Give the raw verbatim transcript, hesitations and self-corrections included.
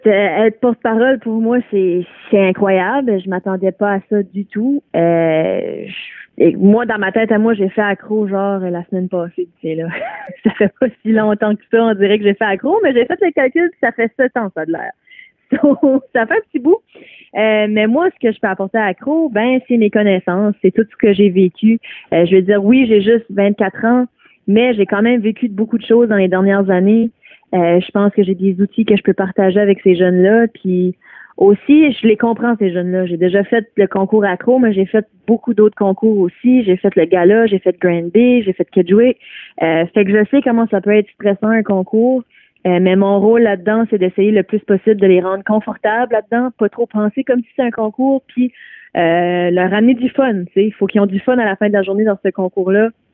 Euh, Être porte-parole, pour moi, c'est c'est incroyable. Je m'attendais pas à ça du tout. Euh, je- et moi, dans ma tête à moi, j'ai fait accro genre la semaine passée, tu sais, là. Ça fait pas si longtemps que ça, on dirait que j'ai fait accro, mais j'ai fait le calcul, puis ça fait sept ans, ça a de l'air. Donc, ça fait un petit bout. Euh, mais moi, ce que je peux apporter à accro, ben, c'est mes connaissances, c'est tout ce que j'ai vécu. Euh, je veux dire, oui, j'ai juste vingt-quatre ans, mais j'ai quand même vécu beaucoup de choses dans les dernières années. Euh, je pense que j'ai des outils que je peux partager avec ces jeunes-là. Puis aussi, je les comprends, ces jeunes-là. J'ai déjà fait le concours accro, mais j'ai fait beaucoup d'autres concours aussi. J'ai fait le gala, j'ai fait Grand B, j'ai fait Kedgewick. Euh, fait que je sais comment ça peut être stressant un concours. Euh, mais mon rôle là-dedans, c'est d'essayer le plus possible de les rendre confortables là-dedans, pas trop penser comme si c'était un concours, puis euh, leur amener du fun. Tu sais, il faut qu'ils ont du fun à la fin de la journée dans ce concours-là.